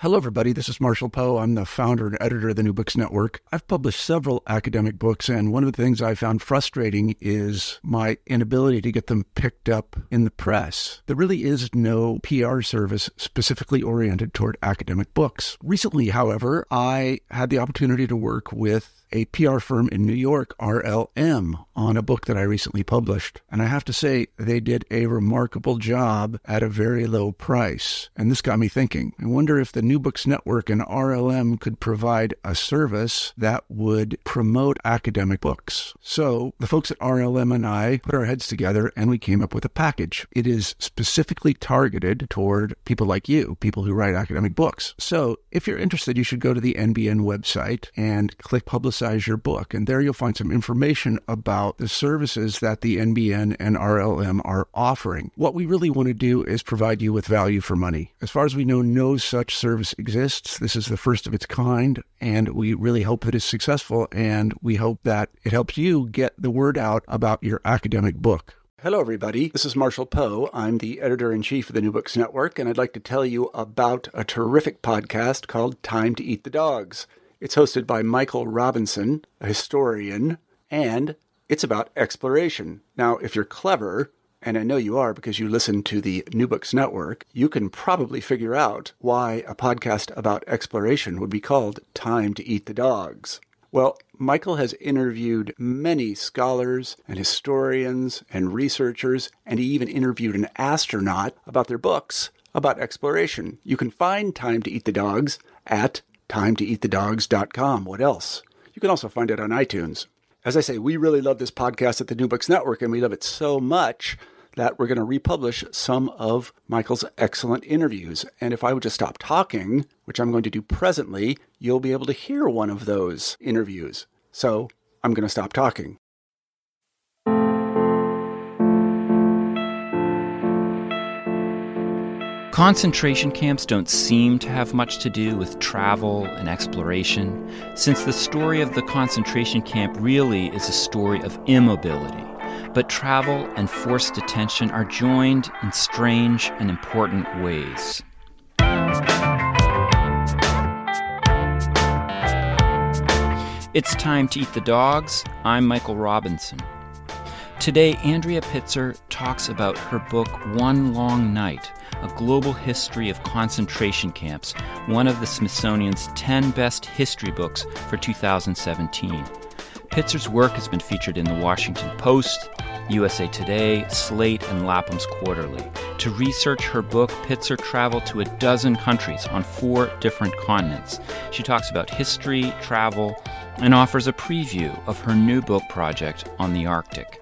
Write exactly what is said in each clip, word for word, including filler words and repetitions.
Hello, everybody. This is Marshall Poe. I'm the founder and editor of the New Books Network. I've published several academic books, and one of the things I found frustrating is my inability to get them picked up in the press. There really is no P R service specifically oriented toward academic books. Recently, however, I had the opportunity to work with a P R firm in New York, R L M, on a book that I recently published. And I have to say, they did a remarkable job at a very low price. And this got me thinking. I wonder if the New Books Network and R L M could provide a service that would promote academic books. So the folks at R L M and I put our heads together and we came up with a package. It is specifically targeted toward people like you, people who write academic books. So if you're interested, you should go to the N B N website and click Publicize your book. And there you'll find some information about the services that the N B N and R L M are offering. What we really want to do is provide you with value for money. As far as we know, no such service exists. This is the first of its kind, and we really hope that it's successful, and we hope that it helps you get the word out about your academic book. Hello, everybody. This is Marshall Poe. I'm the editor-in-chief of the New Books Network, and I'd like to tell you about a terrific podcast called Time to Eat the Dogs. It's hosted by Michael Robinson, a historian, and it's about exploration. Now, if you're clever, and I know you are because you listen to the New Books Network, you can probably figure out why a podcast about exploration would be called Time to Eat the Dogs. Well, Michael has interviewed many scholars and historians and researchers, and he even interviewed an astronaut about their books about exploration. You can find Time to Eat the Dogs at time to eat the dogs dot com. What else? You can also find it on iTunes. As I say, we really love this podcast at the New Books Network, and we love it so much that we're going to republish some of Michael's excellent interviews. And if I would just stop talking, which I'm going to do presently, you'll be able to hear one of those interviews. So I'm going to stop talking. Concentration camps don't seem to have much to do with travel and exploration, since the story of the concentration camp really is a story of immobility. But travel and forced detention are joined in strange and important ways. It's time to eat the dogs. I'm Michael Robinson. Today, Andrea Pitzer talks about her book, One Long Night, A Global History of Concentration Camps, one of the Smithsonian's ten best history books for two thousand seventeen. Pitzer's work has been featured in the Washington Post, U S A Today, Slate, and Lapham's Quarterly. To research her book, Pitzer traveled to a dozen countries on four different continents. She talks about history, travel, and offers a preview of her new book project on the Arctic.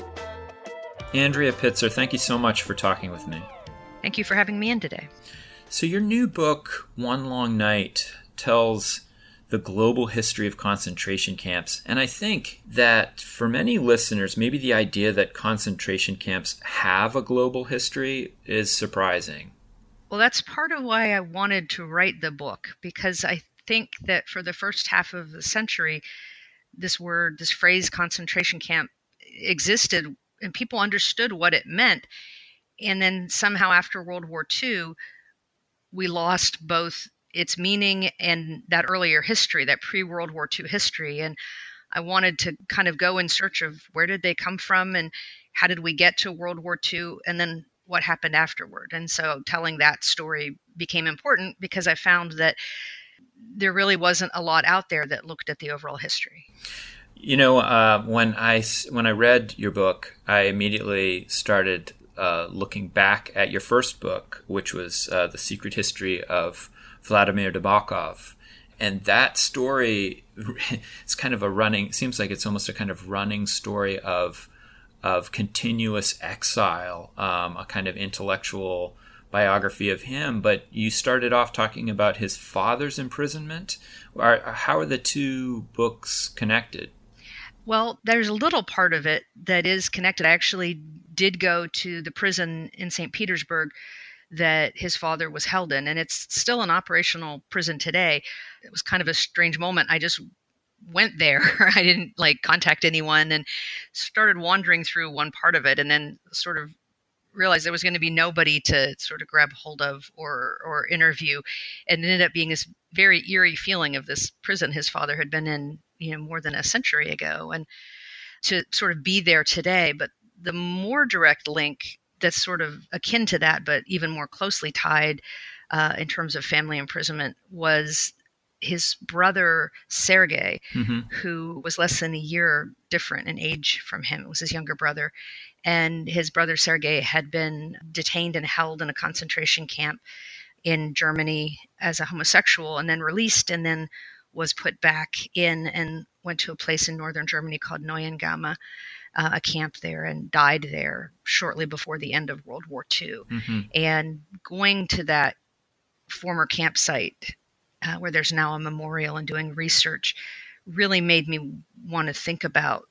Andrea Pitzer, thank you so much for talking with me. Thank you for having me in today. So your new book, One Long Night, tells the global history of concentration camps. And I think that for many listeners, maybe the idea that concentration camps have a global history is surprising. Well, that's part of why I wanted to write the book, because I think that for the first half of the century, this word, this phrase concentration camp existed and people understood what it meant. And then somehow after World War Two, we lost both its meaning and that earlier history, that pre-World War Two history. And I wanted to kind of go in search of where did they come from and how did we get to World War Two and then what happened afterward. And so telling that story became important because I found that there really wasn't a lot out there that looked at the overall history. You know, uh, when I when I read your book, I immediately started uh, looking back at your first book, which was uh, The Secret History of Vladimir Nabokov. And that story, it's kind of a running, seems like it's almost a kind of running story of of continuous exile, um, a kind of intellectual biography of him. But you started off talking about his father's imprisonment. Are, how are the two books connected? Well, there's a little part of it that is connected. I actually did go to the prison in Saint Petersburg that his father was held in, and it's still an operational prison today. It was kind of a strange moment. I just went there. I didn't like contact anyone and started wandering through one part of it and then sort of realized there was going to be nobody to sort of grab hold of or or interview, and it ended up being this very eerie feeling of this prison his father had been in, you know, more than a century ago, and to sort of be there today. But the more direct link that's sort of akin to that, but even more closely tied uh, in terms of family imprisonment, was his brother Sergei, mm-hmm. who was less than a year different in age from him. It was his younger brother. And his brother Sergei had been detained and held in a concentration camp in Germany as a homosexual, and then released, and then was put back in and went to a place in northern Germany called Neuengamme, uh, a camp there, and died there shortly before the end of World War Two. Mm-hmm. And going to that former campsite, uh, where there's now a memorial, and doing research, really made me want to think about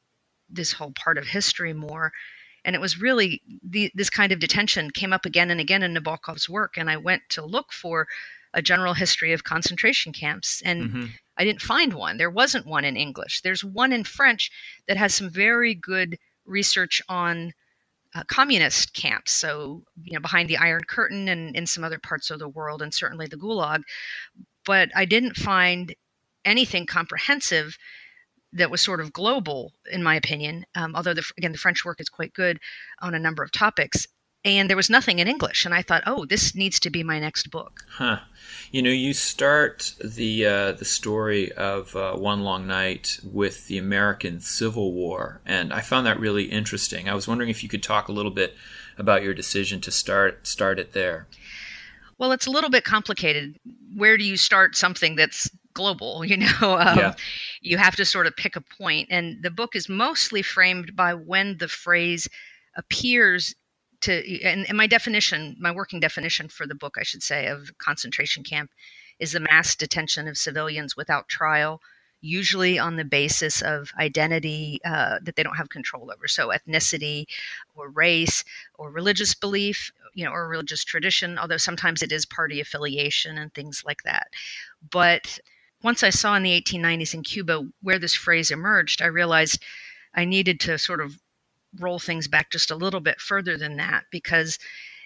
this whole part of history more. And it was really the, this kind of detention came up again and again in Nabokov's work. And I went to look for a general history of concentration camps, and mm-hmm. I didn't find one. There wasn't one in English. There's one in French that has some very good research on uh, communist camps. So, you know, behind the Iron Curtain and in some other parts of the world, and certainly the Gulag. But I didn't find anything comprehensive that was sort of global, in my opinion, um, although, the, again, the French work is quite good on a number of topics. And there was nothing in English. And I thought, oh, this needs to be my next book. Huh. You know, you start the uh, the story of uh, One Long Night with the American Civil War. And I found that really interesting. I was wondering if you could talk a little bit about your decision to start start it there. Well, it's a little bit complicated. Where do you start something that's global? You know, um, yeah. You have to sort of pick a point. And the book is mostly framed by when the phrase appears to, and, and my definition, my working definition for the book, I should say, of concentration camp is the mass detention of civilians without trial, usually on the basis of identity uh, that they don't have control over. So ethnicity or race or religious belief, you know, or religious tradition, although sometimes it is party affiliation and things like that. But once I saw in the eighteen nineties in Cuba where this phrase emerged, I realized I needed to sort of roll things back just a little bit further than that, because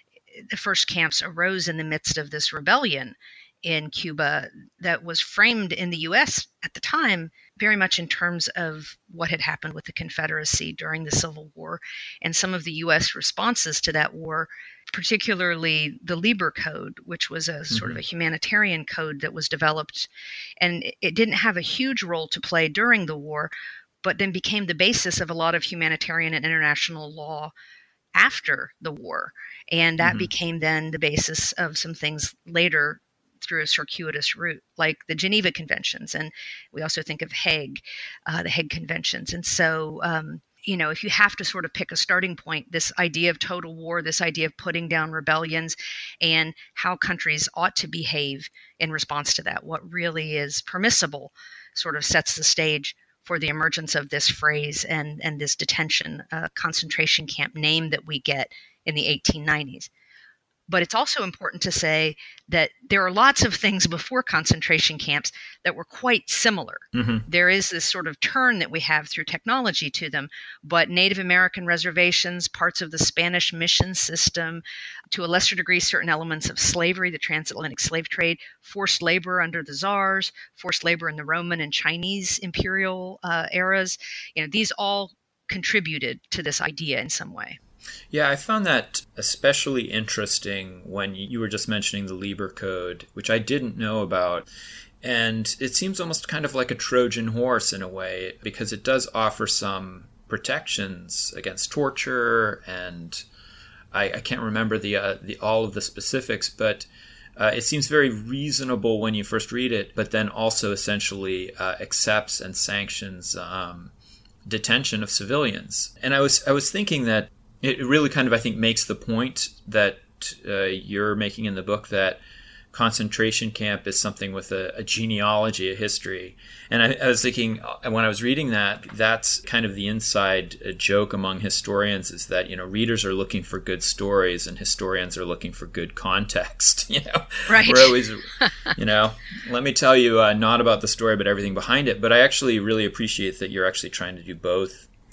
the first camps arose in the midst of this rebellion in Cuba that was framed in the U S at the time very much in terms of what had happened with the Confederacy during the Civil War, and some of the U S responses to that war, particularly the Lieber Code, which was a mm-hmm. sort of a humanitarian code that was developed. And it didn't have a huge role to play during the war, but then became the basis of a lot of humanitarian and international law after the war. And that mm-hmm. became then the basis of some things later through a circuitous route, like the Geneva Conventions. And we also think of Hague, uh, the Hague Conventions. And so, um, you know, if you have to sort of pick a starting point, this idea of total war, this idea of putting down rebellions and how countries ought to behave in response to that, what really is permissible, sort of sets the stage for the emergence of this phrase and, and this detention, uh, concentration camp name that we get in the eighteen nineties. But it's also important to say that there are lots of things before concentration camps that were quite similar. Mm-hmm. There is this sort of turn that we have through technology to them, but Native American reservations, parts of the Spanish mission system, to a lesser degree, certain elements of slavery, the transatlantic slave trade, forced labor under the czars, forced labor in the Roman and Chinese imperial uh, eras, you know, these all contributed to this idea in some way. Yeah, I found that especially interesting when you were just mentioning the Lieber Code, which I didn't know about. And it seems almost kind of like a Trojan horse in a way, because it does offer some protections against torture, and I, I can't remember the, uh, the all of the specifics, but uh, it seems very reasonable when you first read it, but then also essentially uh, accepts and sanctions um, detention of civilians. And I was I was thinking that it really kind of, I think, makes the point that uh, you're making in the book, that concentration camp is something with a, a genealogy, a history. And I, I was thinking, when I was reading that, that's kind of the inside joke among historians, is that, you know, readers are looking for good stories and historians are looking for good context. You know, right. We're always, you know, let me tell you uh, not about the story, but everything behind it. But I actually really appreciate that you're actually trying to do both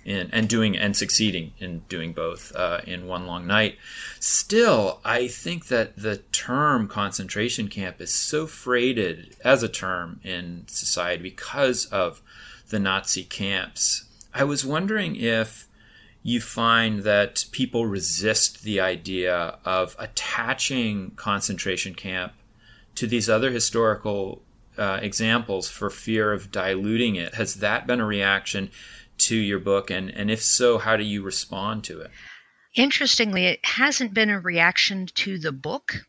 in, and doing and succeeding in doing both uh, in One Long Night. Still, I think that the term concentration camp is so freighted as a term in society because of the Nazi camps. I was wondering if you find that people resist the idea of attaching concentration camp to these other historical uh, examples for fear of diluting it. Has that been a reaction to your book? And, and if so, how do you respond to it? Interestingly, it hasn't been a reaction to the book,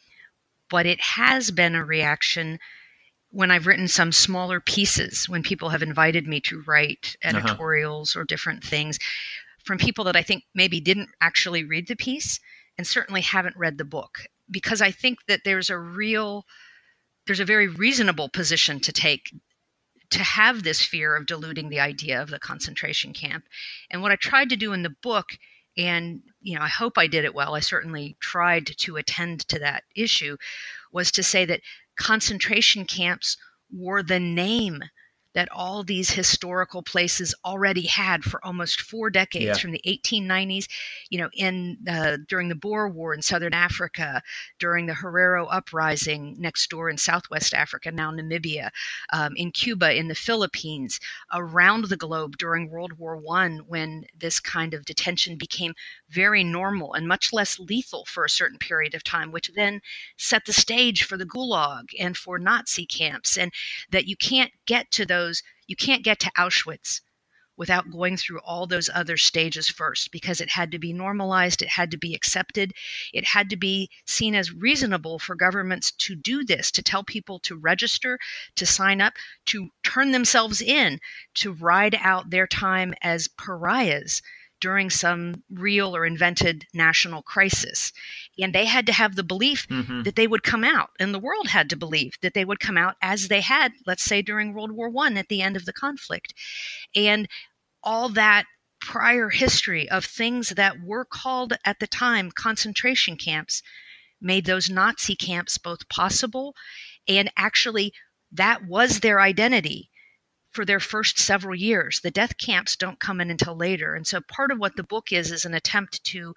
but it has been a reaction when I've written some smaller pieces, when people have invited me to write editorials uh-huh. or different things, from people that I think maybe didn't actually read the piece and certainly haven't read the book. Because I think that there's a real, there's a very reasonable position to take to have this fear of diluting the idea of the concentration camp. And what I tried to do in the book, and you know, I hope I did it well, I certainly tried to attend to that issue, was to say that concentration camps were the name that all these historical places already had for almost four decades, yeah. from the eighteen nineties, you know, in uh, during the Boer War in Southern Africa, during the Herero Uprising next door in Southwest Africa, now Namibia, um, in Cuba, in the Philippines, around the globe during World War One, when this kind of detention became very normal and much less lethal for a certain period of time, which then set the stage for the Gulag and for Nazi camps, and that you can't get to those You can't get to Auschwitz without going through all those other stages first, because it had to be normalized, it had to be accepted, it had to be seen as reasonable for governments to do this, to tell people to register, to sign up, to turn themselves in, to ride out their time as pariahs during some real or invented national crisis. And they had to have the belief mm-hmm. that they would come out, and the world had to believe that they would come out as they had, let's say, during World War One at the end of the conflict. And all that prior history of things that were called at the time concentration camps made those Nazi camps both possible, and actually that was their identity for their first several years. The death camps don't come in until later. And so part of what the book is, is an attempt to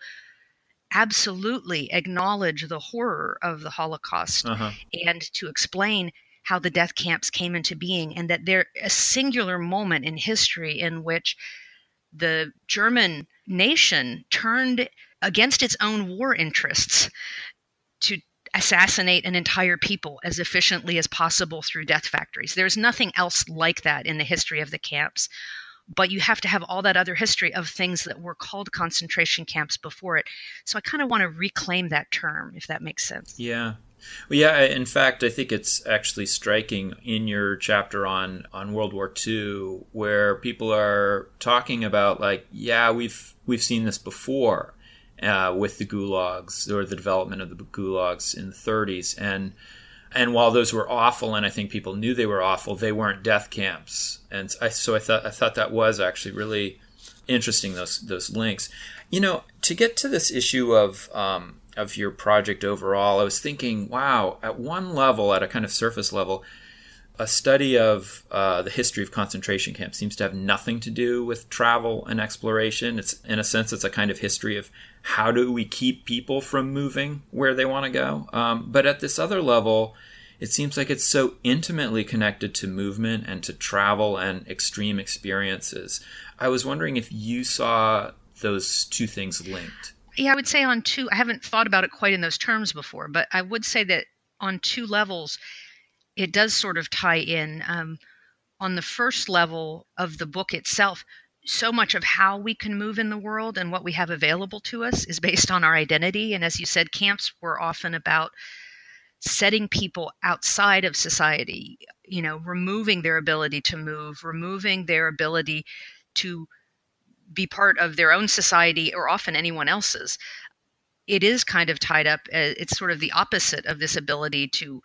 absolutely acknowledge the horror of the Holocaust uh-huh. and to explain how the death camps came into being, and that they're a singular moment in history in which the German nation turned against its own war interests to assassinate an entire people as efficiently as possible through death factories. There's nothing else like that in the history of the camps, but you have to have all that other history of things that were called concentration camps before it. So I kind of want to reclaim that term, if that makes sense. Yeah. Well, yeah, in fact, I think it's actually striking in your chapter on, on World War Two, where people are talking about, like, yeah, we've we've seen this before. Uh, with the gulags, or the development of the gulags in the thirties. And and while those were awful, and I think people knew they were awful, they weren't death camps. And I, so I thought I thought that was actually really interesting, those those links. You know, to get to this issue of um, of your project overall, I was thinking, wow, at one level, at a kind of surface level, a study of uh, the history of concentration camps seems to have nothing to do with travel and exploration. It's, in a sense, it's a kind of history of how do we keep people from moving where they want to go. Um, but at this other level, it seems like it's so intimately connected to movement and to travel and extreme experiences. I was wondering if you saw those two things linked. Yeah, I would say on two, I haven't thought about it quite in those terms before, but I would say that on two levels, it does sort of tie in. Um, on the first level of the book itself, so much of how we can move in the world and what we have available to us is based on our identity. And as you said, camps were often about setting people outside of society, you know, removing their ability to move, removing their ability to be part of their own society or often anyone else's. It is kind of tied up. Uh, it's sort of the opposite of this ability to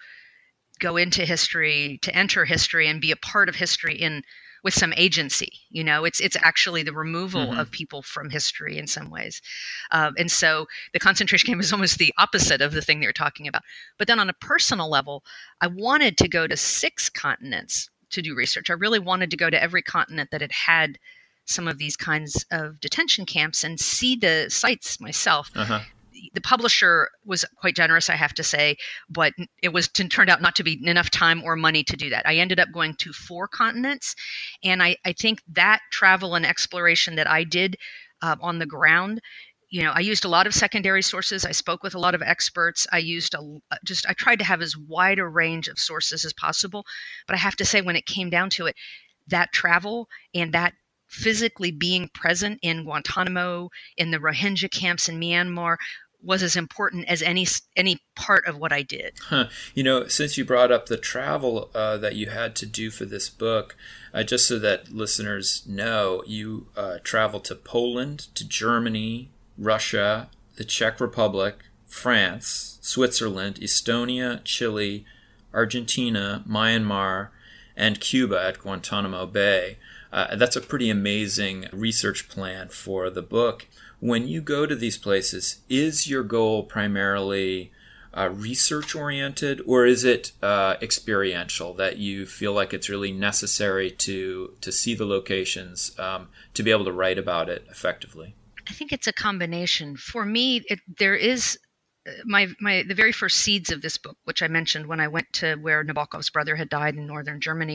go into history, to enter history and be a part of history in with some agency. You know, it's it's actually the removal mm-hmm. of people from history in some ways. Um, and so the concentration camp is almost the opposite of the thing they're talking about. But then on a personal level, I wanted to go to six continents to do research. I really wanted to go to every continent that had had some of these kinds of detention camps and see the sites myself. Uh-huh. The publisher was quite generous, I have to say, but it was it turned out not to be enough time or money to do that. I ended up going to four continents, and I, I think that travel and exploration that I did uh, on the ground, you know, I used a lot of secondary sources. I spoke with a lot of experts. I used a just I tried to have as wide a range of sources as possible. But I have to say, when it came down to it, that travel and that physically being present in Guantanamo, in the Rohingya camps in Myanmar, was as important as any any part of what I did. Huh. You know, since you brought up the travel uh, that you had to do for this book, uh, just so that listeners know, you uh, traveled to Poland, to Germany, Russia, the Czech Republic, France, Switzerland, Estonia, Chile, Argentina, Myanmar, and Cuba at Guantanamo Bay. Uh, that's a pretty amazing research plan for the book. When you go to these places, is your goal primarily uh, research-oriented, or is it uh, experiential, that you feel like it's really necessary to to see the locations um, to be able to write about it effectively? I think it's a combination. For me, it, there is my my the very first seeds of this book, which I mentioned when I went to where Nabokov's brother had died in northern Germany,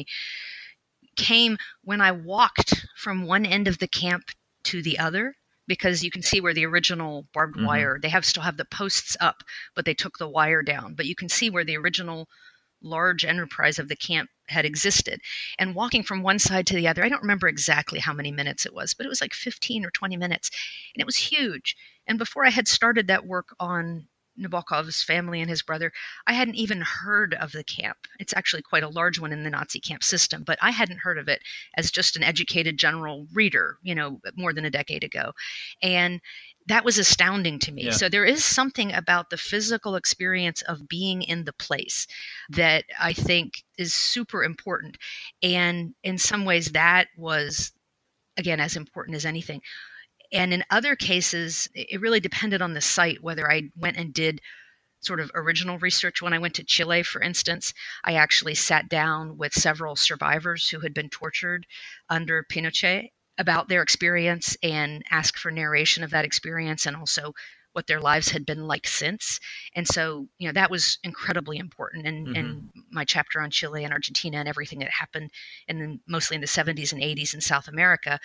came when I walked from one end of the camp to the other. Because you can see where the original barbed wire, mm-hmm. they have still have the posts up, but they took the wire down. But you can see where the original large enterprise of the camp had existed. And walking from one side to the other, I don't remember exactly how many minutes it was, but it was like fifteen or twenty minutes. And it was huge. And before I had started that work on Nabokov's family and his brother, I hadn't even heard of the camp. It's actually quite a large one in the Nazi camp system, but I hadn't heard of it as just an educated general reader, you know, more than a decade ago. And that was astounding to me. Yeah. So there is something about the physical experience of being in the place that I think is super important. And in some ways that was, again, as important as anything. And in other cases, it really depended on the site, whether I went and did sort of original research. When I went to Chile, for instance, I actually sat down with several survivors who had been tortured under Pinochet about their experience and asked for narration of that experience and also what their lives had been like since. And so, you know, that was incredibly important. And, mm-hmm. and my chapter on Chile and Argentina and everything that happened in the, mostly in the seventies and eighties in South America,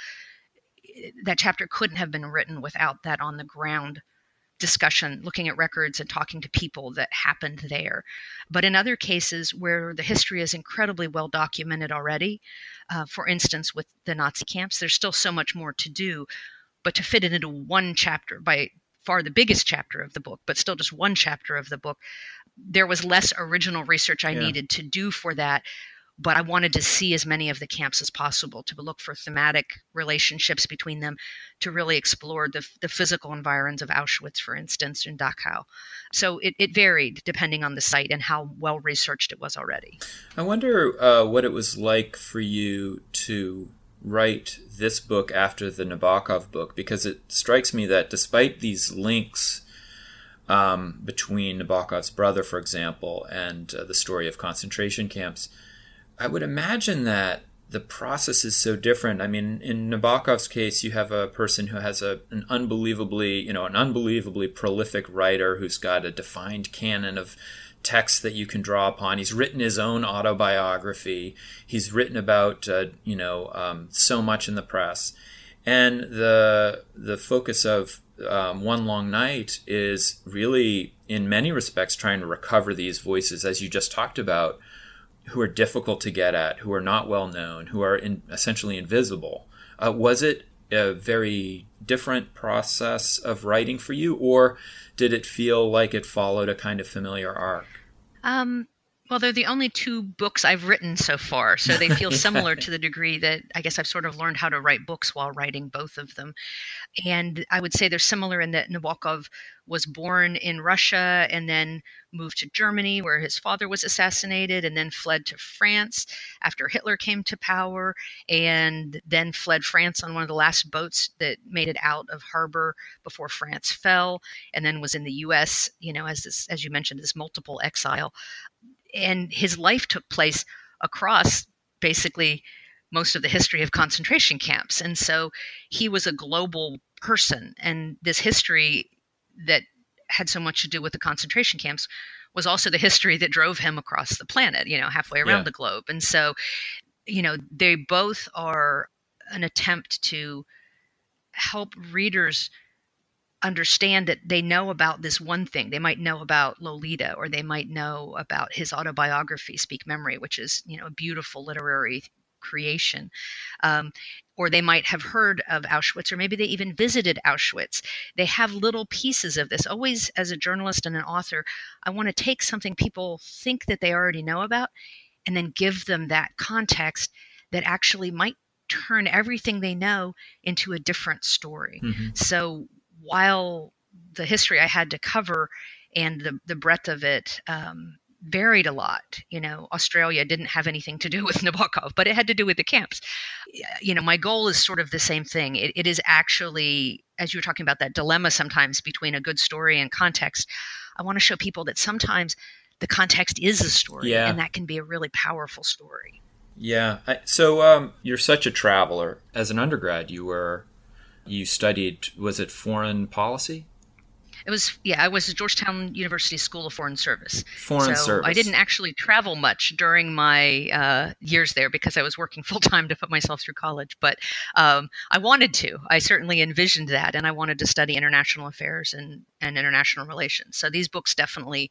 that chapter couldn't have been written without that on the ground discussion, looking at records and talking to people that happened there. But in other cases where the history is incredibly well documented already, uh, for instance, with the Nazi camps, there's still so much more to do. But to fit it into one chapter, by far the biggest chapter of the book, but still just one chapter of the book, there was less original research I yeah. needed to do for that. But I wanted to see as many of the camps as possible, to look for thematic relationships between them, to really explore the, the physical environs of Auschwitz, for instance, and Dachau. So it, it varied depending on the site and how well researched it was already. I wonder uh, what it was like for you to write this book after the Nabokov book, because it strikes me that despite these links um, between Nabokov's brother, for example, and uh, the story of concentration camps, I would imagine that the process is so different. I mean, in Nabokov's case, you have a person who has a, an unbelievably, you know, an unbelievably prolific writer who's got a defined canon of texts that you can draw upon. He's written his own autobiography. He's written about, uh, you know, um, so much in the press. And the the focus of um, One Long Night is really, in many respects, trying to recover these voices, as you just talked about, who are difficult to get at, who are not well known, who are in, essentially invisible. Uh, was it a very different process of writing for you, or did it feel like it followed a kind of familiar arc? Um, well, they're the only two books I've written so far, so they feel similar to the degree that I guess I've sort of learned how to write books while writing both of them. And I would say they're similar in that Nabokov was born in Russia and then moved to Germany, where his father was assassinated, and then fled to France after Hitler came to power, and then fled France on one of the last boats that made it out of harbor before France fell, and then was in the U S, you know, as this, as you mentioned, this multiple exile. And his life took place across basically most of the history of concentration camps. And so he was a global person. And this history that had so much to do with the concentration camps was also the history that drove him across the planet, you know, halfway around yeah. the globe. And so, you know, they both are an attempt to help readers understand that they know about this one thing. They might know about Lolita, or they might know about his autobiography, Speak Memory, which is, you know, a beautiful literary creation. Um, or they might have heard of Auschwitz, or maybe they even visited Auschwitz. They have little pieces of this. Always, as a journalist and an author, I want to take something people think that they already know about and then give them that context that actually might turn everything they know into a different story. Mm-hmm. So while the history I had to cover and the, the breadth of it um, varied a lot, you know, Australia didn't have anything to do with Nabokov, but it had to do with the camps. You know, my goal is sort of the same thing. It, it is actually, as you were talking about that dilemma sometimes between a good story and context, I want to show people that sometimes the context is a story, yeah. and that can be a really powerful story. Yeah. I, so um, you're such a traveler. As an undergrad, you were, you studied, was it foreign policy? It was, yeah, I was at Georgetown University School of Foreign Service. Foreign so Service. I didn't actually travel much during my uh, years there because I was working full time to put myself through college. But um, I wanted to. I certainly envisioned that, and I wanted to study international affairs and, and international relations. So these books definitely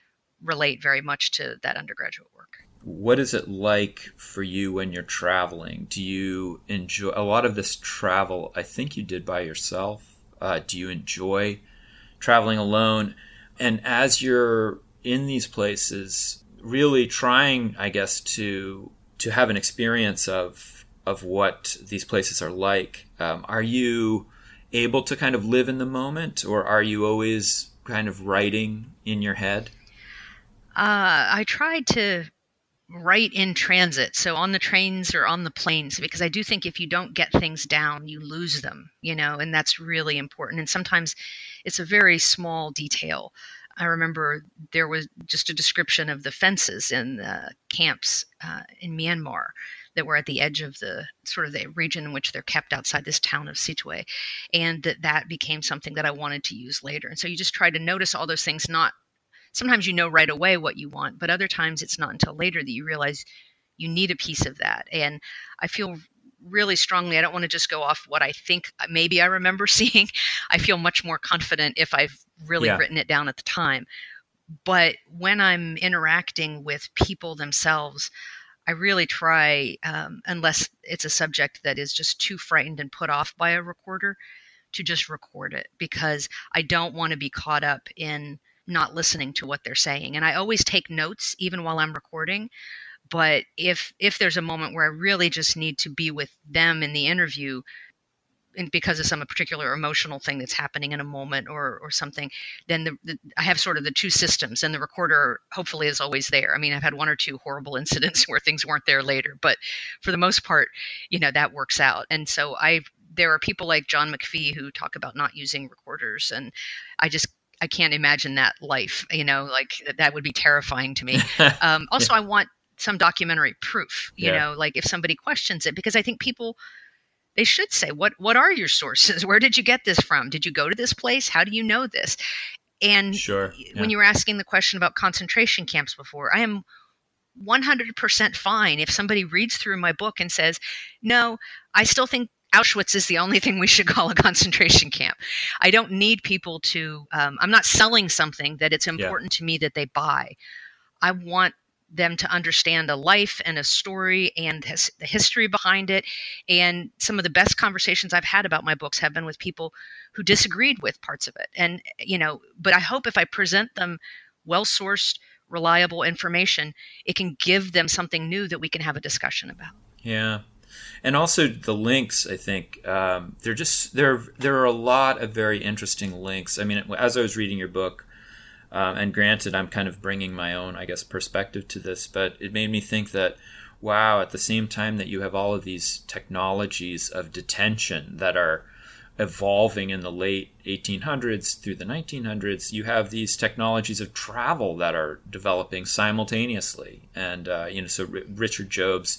relate very much to that undergraduate work. What is it like for you when you're traveling? Do you enjoy a lot of this travel? I think you did by yourself. Uh, do you enjoy traveling alone? And as you're in these places, really trying, I guess, to to have an experience of of what these places are like, um, are you able to kind of live in the moment, or are you always kind of writing in your head? Uh, I tried to write in transit, so on the trains or on the planes, because I do think if you don't get things down, you lose them, you know, and that's really important. And sometimes it's a very small detail. I remember there was just a description of the fences in the camps uh, in Myanmar that were at the edge of the sort of the region in which they're kept outside this town of Sittwe. And that that became something that I wanted to use later. And so you just try to notice all those things. Not Sometimes you know right away what you want, but other times it's not until later that you realize you need a piece of that. And I feel really strongly, I don't want to just go off what I think maybe I remember seeing. I feel much more confident if I've really yeah. written it down at the time. But when I'm interacting with people themselves, I really try, um, unless it's a subject that is just too frightened and put off by a recorder, to just record it, because I don't want to be caught up in not listening to what they're saying. And I always take notes even while I'm recording. But if if there's a moment where I really just need to be with them in the interview, and because of some particular emotional thing that's happening in a moment or or something, then the, the, I have sort of the two systems, and the recorder hopefully is always there. I mean, I've had one or two horrible incidents where things weren't there later, but for the most part, you know, that works out. And so I there are people like John McPhee who talk about not using recorders, and I just I can't imagine that life, you know, like that would be terrifying to me. Um, also, yeah. I want some documentary proof, you yeah. know, like if somebody questions it, because I think people, they should say, what, what are your sources? Where did you get this from? Did you go to this place? How do you know this? And sure. yeah. when you were asking the question about concentration camps before, I am one hundred percent fine if somebody reads through my book and says, no, I still think Auschwitz is the only thing we should call a concentration camp. I don't need people to, um, I'm not selling something that it's important yeah. to me that they buy. I want them to understand a life and a story and his, the history behind it. And some of the best conversations I've had about my books have been with people who disagreed with parts of it. And, you know, but I hope if I present them well-sourced, reliable information, it can give them something new that we can have a discussion about. Yeah. And also the links, I think, um, they're just, there, there are a lot of very interesting links. I mean, as I was reading your book, um, and granted, I'm kind of bringing my own, I guess, perspective to this, but it made me think that, wow, at the same time that you have all of these technologies of detention that are evolving in the late eighteen hundreds through the nineteen hundreds, you have these technologies of travel that are developing simultaneously. And, uh, you know, so R- Richard Jobs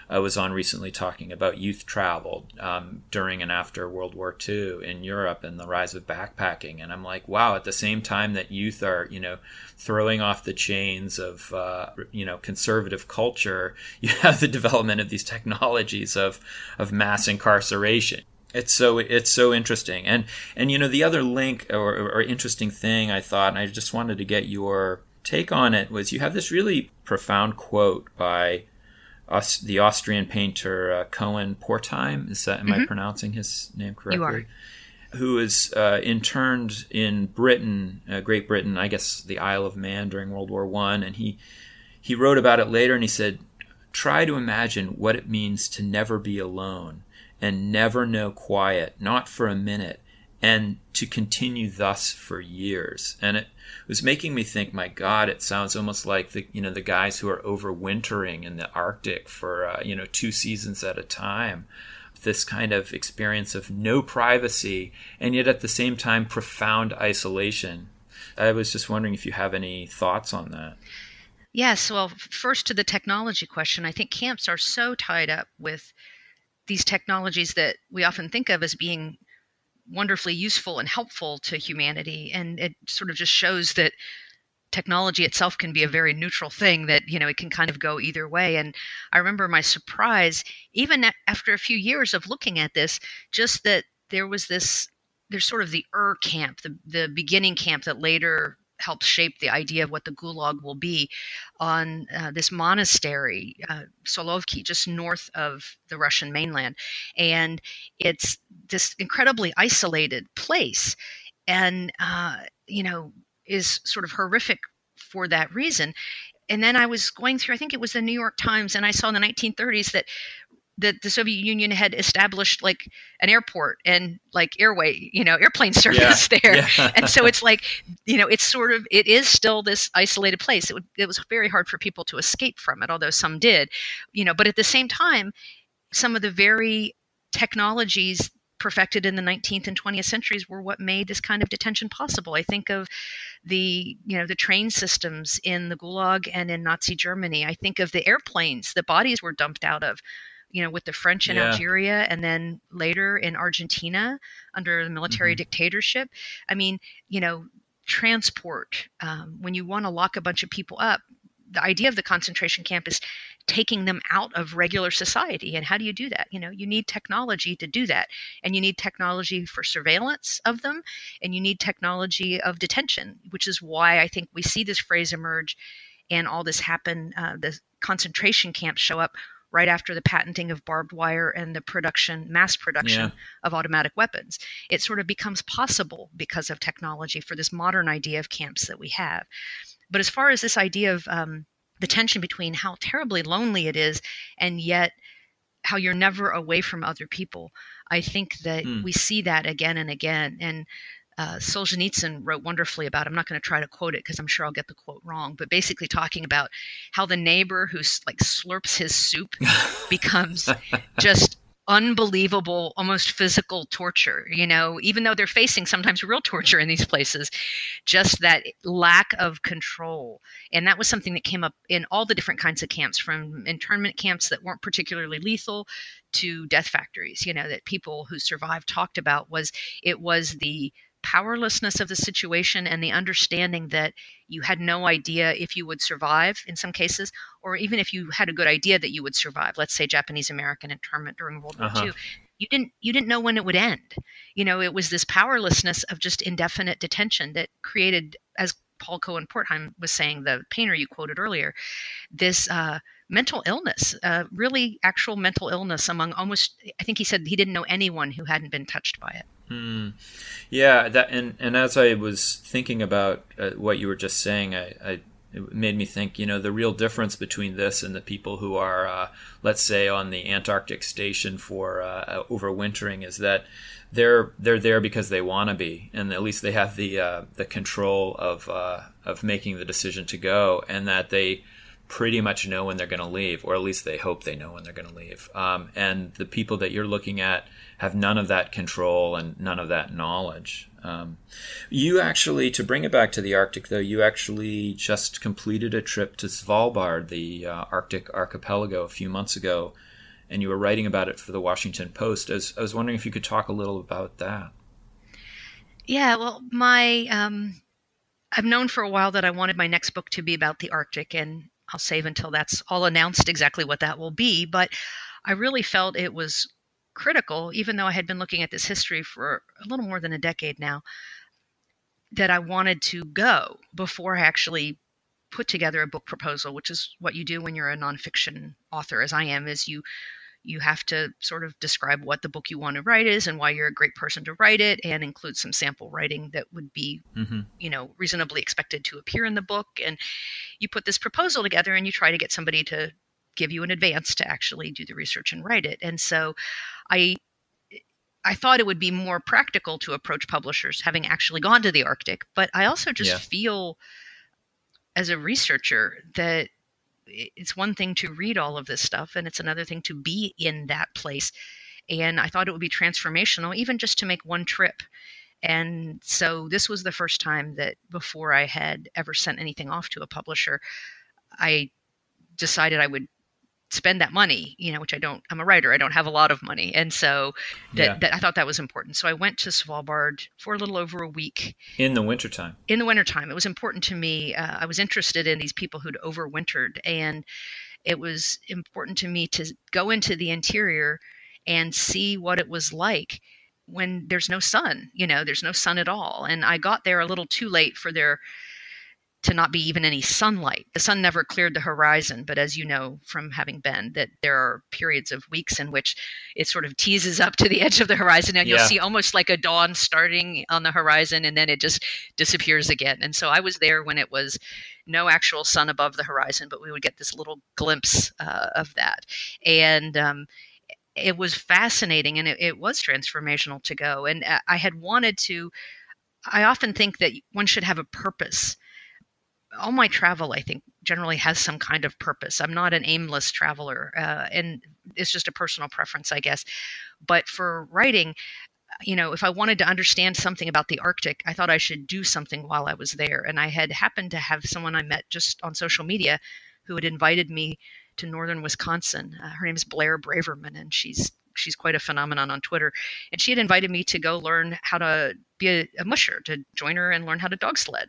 I was on recently talking about youth travel um, during and after World War Two in Europe and the rise of backpacking. And I'm like, wow, at the same time that youth are, you know, throwing off the chains of, uh, you know, conservative culture, you have the development of these technologies of, of mass incarceration. It's so it's so interesting. And, and you know, the other link or, or interesting thing I thought, and I just wanted to get your take on it, was you have this really profound quote by us, the Austrian painter uh, Cohen Portheim. Is that, am mm-hmm. I pronouncing his name correctly? You are. Who was uh, interned in Britain, uh, Great Britain, I guess the Isle of Man during World War One, and he he wrote about it later, and he said, "Try to imagine what it means to never be alone and never know quiet, not for a minute, and to continue thus for years." And it was making me think, my God, it sounds almost like the you know the guys who are overwintering in the Arctic for uh, you know two seasons at a time. This kind of experience of no privacy and yet at the same time profound isolation. I was just wondering if you have any thoughts on that. Yes. Well, first to the technology question, I think camps are so tied up with these technologies that we often think of as being wonderfully useful and helpful to humanity. And it sort of just shows that technology itself can be a very neutral thing, that, you know, it can kind of go either way. And I remember my surprise, even after a few years of looking at this, just that there was this, there's sort of the Ur camp, the, the beginning camp that later helped shape the idea of what the Gulag will be, on uh, this monastery, uh, Solovki, just north of the Russian mainland. And it's this incredibly isolated place. And, uh, you know, is sort of horrific for that reason. And then I was going through, I think it was the New York Times, and I saw in the nineteen thirties that that the Soviet Union had established like an airport and like airway, you know, airplane service yeah, there. Yeah. And so it's like, you know, it's sort of, it is still this isolated place. It, would, it was very hard for people to escape from it, although some did, you know, but at the same time, some of the very technologies perfected in the nineteenth and twentieth centuries were what made this kind of detention possible. I think of the, you know, the train systems in the Gulag and in Nazi Germany. I think of the airplanes the bodies were dumped out of, you know, with the French in yeah. Algeria, and then later in Argentina under the military mm-hmm. dictatorship. I mean, you know, transport, um, when you want to lock a bunch of people up, the idea of the concentration camp is taking them out of regular society. And how do you do that? You know, you need technology to do that. And you need technology for surveillance of them. And you need technology of detention, which is why I think we see this phrase emerge and all this happen. Uh, the concentration camps show up right after the patenting of barbed wire and the production, mass production yeah. of automatic weapons. It sort of becomes possible because of technology for this modern idea of camps that we have. But as far as this idea of um, the tension between how terribly lonely it is and yet how you're never away from other people, I think that mm. we see that again and again. And uh, Solzhenitsyn wrote wonderfully about it. I'm not going to try to quote it because I'm sure I'll get the quote wrong, but basically talking about how the neighbor who like slurps his soup becomes just unbelievable, almost physical torture, you know, even though they're facing sometimes real torture in these places, just that lack of control. And that was something that came up in all the different kinds of camps, from internment camps that weren't particularly lethal to death factories, you know, that people who survived talked about. Was it was the powerlessness of the situation and the understanding that you had no idea if you would survive in some cases, or even if you had a good idea that you would survive, let's say Japanese American internment during World War uh-huh. Two, you didn't you didn't know when it would end. You know, it was this powerlessness of just indefinite detention that created, as Paul Cohen Portheim was saying, the painter you quoted earlier, this uh, mental illness, uh, really actual mental illness among almost, I think he said he didn't know anyone who hadn't been touched by it. Hmm. Yeah, that and, and as I was thinking about uh, what you were just saying, I, I it made me think, you know, the real difference between this and the people who are, uh, let's say, on the Antarctic station for uh, overwintering is that they're they're there because they want to be, and at least they have the uh, the control of uh, of making the decision to go, and that they pretty much know when they're going to leave, or at least they hope they know when they're going to leave. Um, and the people that you're looking at have none of that control and none of that knowledge. Um, you actually, to bring it back to the Arctic, though, you actually just completed a trip to Svalbard, the uh, Arctic archipelago, a few months ago, and you were writing about it for the Washington Post. I was, I was wondering if you could talk a little about that. Yeah, well, my um, I've known for a while that I wanted my next book to be about the Arctic, and I'll save until that's all announced exactly what that will be. But I really felt it was critical, even though I had been looking at this history for a little more than a decade now, that I wanted to go before I actually put together a book proposal, which is what you do when you're a nonfiction author, as I am, is you you have to sort of describe what the book you want to write is and why you're a great person to write it, and include some sample writing that would be, mm-hmm. you know, reasonably expected to appear in the book. And you put this proposal together and you try to get somebody to give you an advance to actually do the research and write it. And so I I thought it would be more practical to approach publishers having actually gone to the Arctic. But I also just yeah. feel as a researcher that it's one thing to read all of this stuff, and it's another thing to be in that place. And I thought it would be transformational, even just to make one trip. And so this was the first time that before I had ever sent anything off to a publisher, I decided I would spend that money, you know, which I don't, I'm a writer, I don't have a lot of money. And so that, yeah. that I thought that was important. So I went to Svalbard for a little over a week. In the wintertime. In the wintertime. It was important to me. Uh, I was interested in these people who'd overwintered, and it was important to me to go into the interior and see what it was like when there's no sun, you know, there's no sun at all. And I got there a little too late for there to not be even any sunlight. The sun never cleared the horizon, but as you know from having been, that there are periods of weeks in which it sort of teases up to the edge of the horizon, and yeah. you'll see almost like a dawn starting on the horizon, and then it just disappears again. And so I was there when it was no actual sun above the horizon, but we would get this little glimpse uh, of that. And um, it was fascinating, and it, it was transformational to go. And I had wanted to, I often think that one should have a purpose. All my travel, I think, generally has some kind of purpose. I'm not an aimless traveler, uh, and it's just a personal preference, I guess. But for writing, you know, if I wanted to understand something about the Arctic, I thought I should do something while I was there. And I had happened to have someone I met just on social media who had invited me to northern Wisconsin. Uh, her name is Blair Braverman, and she's she's quite a phenomenon on Twitter. And she had invited me to go learn how to be a, a musher, to join her and learn how to dog sled.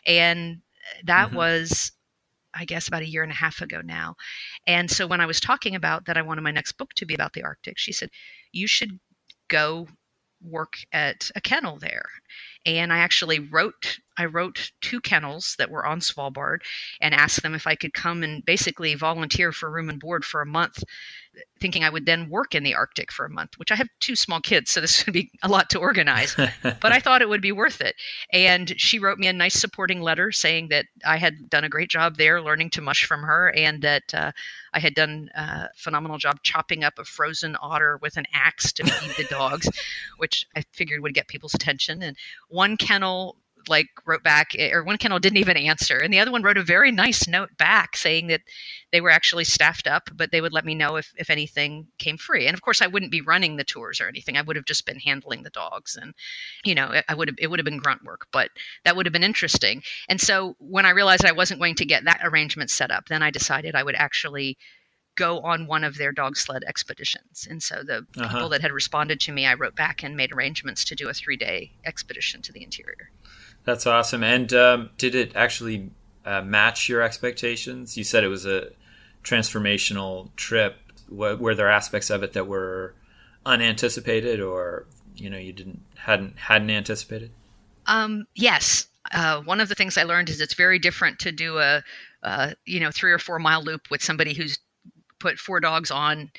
And that mm-hmm. was, I guess, about a year and a half ago now. And so when I was talking about that I wanted my next book to be about the Arctic, she said, you should go work at a kennel there. And I actually wrote, I wrote two kennels that were on Svalbard and asked them if I could come and basically volunteer for room and board for a month, thinking I would then work in the Arctic for a month, which I have two small kids, so this would be a lot to organize, but I thought it would be worth it. And she wrote me a nice supporting letter saying that I had done a great job there learning to mush from her, and that uh, I had done a phenomenal job chopping up a frozen otter with an axe to feed the dogs, which I figured would get people's attention. And one kennel like wrote back, or one kennel didn't even answer, and the other one wrote a very nice note back saying that they were actually staffed up, but they would let me know if, if anything came free. And of course I wouldn't be running the tours or anything. I would have just been handling the dogs, and you know, I would have, it would have been grunt work, but that would have been interesting. And so when I realized I wasn't going to get that arrangement set up, then I decided I would actually go on one of their dog sled expeditions. And so the uh-huh. people that had responded to me, I wrote back and made arrangements to do a three-day expedition to the interior. That's awesome. And um, did it actually uh, match your expectations? You said it was a transformational trip. W- were there aspects of it that were unanticipated, or you know you didn't hadn't hadn't anticipated? Um, yes. Uh, one of the things I learned is it's very different to do a uh, you know three or four mile loop with somebody who's put four dogs on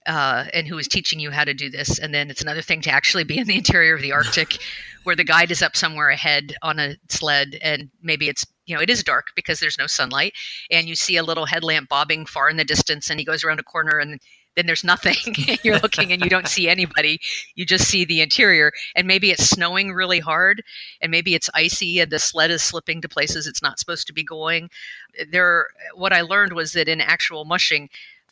uh, and who is teaching you how to do this. And then it's another thing to actually be in the interior of the Arctic where the guide is up somewhere ahead on a sled, and maybe it's, you know, it is dark because there's no sunlight, and you see a little headlamp bobbing far in the distance, and he goes around a corner and then there's nothing. You're looking and you don't see anybody. You just see the interior, and maybe it's snowing really hard, and maybe it's icy and the sled is slipping to places it's not supposed to be going. There, what I learned was that in actual mushing,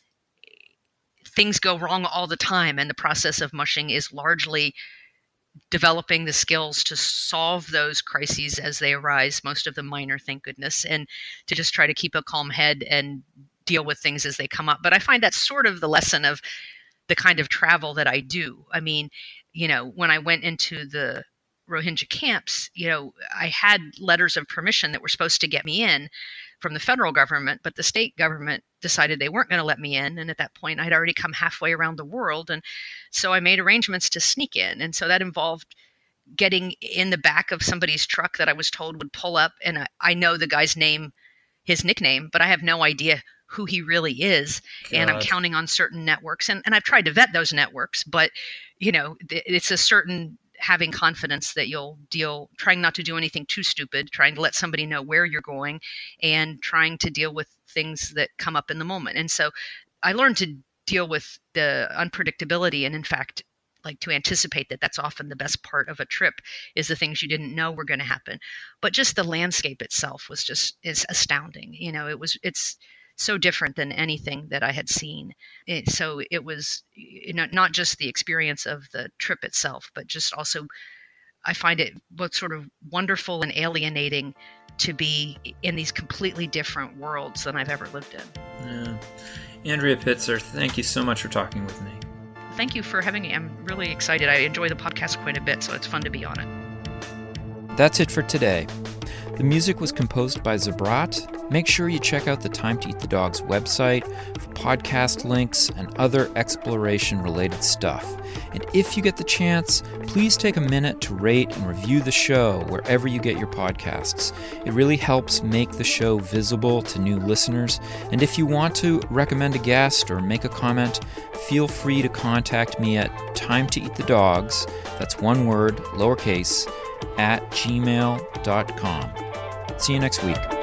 things go wrong all the time, and the process of mushing is largely developing the skills to solve those crises as they arise, most of them minor, thank goodness, and to just try to keep a calm head and deal with things as they come up. But I find that's sort of the lesson of the kind of travel that I do. I mean, you know, when I went into the Rohingya camps, you know, I had letters of permission that were supposed to get me in from the federal government, but the state government decided they weren't going to let me in. And at that point, I'd already come halfway around the world. And so I made arrangements to sneak in. And so that involved getting in the back of somebody's truck that I was told would pull up. And I, I know the guy's name, his nickname, but I have no idea who he really is. God. And I'm counting on certain networks. And, and I've tried to vet those networks, but, you know, it's a certain having confidence that you'll deal, trying not to do anything too stupid, trying to let somebody know where you're going, and trying to deal with things that come up in the moment. And so I learned to deal with the unpredictability, and in fact, like to anticipate that that's often the best part of a trip, is the things you didn't know were going to happen. But just the landscape itself was just, is astounding. You know, it was, it's so different than anything that I had seen. It, so it was, you know, not just the experience of the trip itself, but just also, I find it both sort of wonderful and alienating to be in these completely different worlds than I've ever lived in. Yeah. Andrea Pitzer, thank you so much for talking with me. Thank you for having me. I'm really excited. I enjoy the podcast quite a bit, so it's fun to be on it. That's it for today. The music was composed by Zabrat. Make sure you check out the Time to Eat the Dogs website for podcast links and other exploration-related stuff. And if you get the chance, please take a minute to rate and review the show wherever you get your podcasts. It really helps make the show visible to new listeners. And if you want to recommend a guest or make a comment, feel free to contact me at timetoeatthedogs, that's one word, lowercase, at gmail dot com. See you next week.